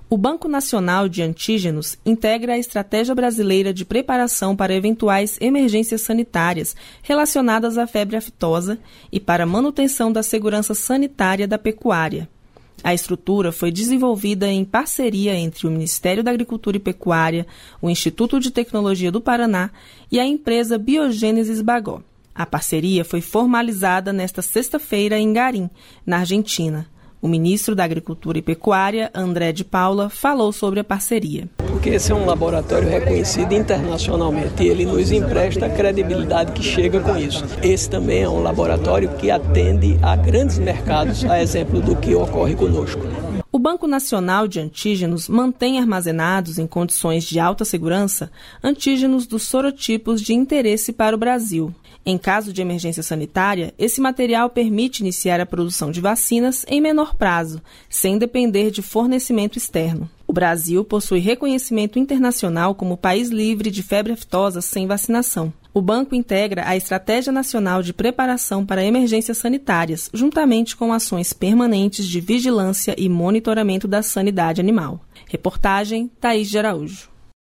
O Banco Nacional de Antígenos integra a Estratégia Brasileira de Preparação para Eventuais Emergências Sanitárias relacionadas à febre aftosa e para a manutenção da segurança sanitária da pecuária. A estrutura foi desenvolvida em parceria entre o Ministério da Agricultura e Pecuária, o Instituto de Tecnologia do Paraná e a empresa Biogênesis Bagó. A parceria foi formalizada nesta sexta-feira em Garim, na Argentina. O ministro da Agricultura e Pecuária, André de Paula, falou sobre a parceria. Porque esse é um laboratório reconhecido internacionalmente e ele nos empresta a credibilidade que chega com isso. Esse também é um laboratório que atende a grandes mercados, a exemplo do que ocorre conosco. O Banco Nacional de Antígenos mantém armazenados em condições de alta segurança antígenos dos sorotipos de interesse para o Brasil. Em caso de emergência sanitária, esse material permite iniciar a produção de vacinas em menor prazo, sem depender de fornecimento externo. O Brasil possui reconhecimento internacional como país livre de febre aftosa sem vacinação. O banco integra a Estratégia Nacional de Preparação para Emergências Sanitárias, juntamente com ações permanentes de vigilância e monitoramento da sanidade animal. Reportagem Thaís de Araújo.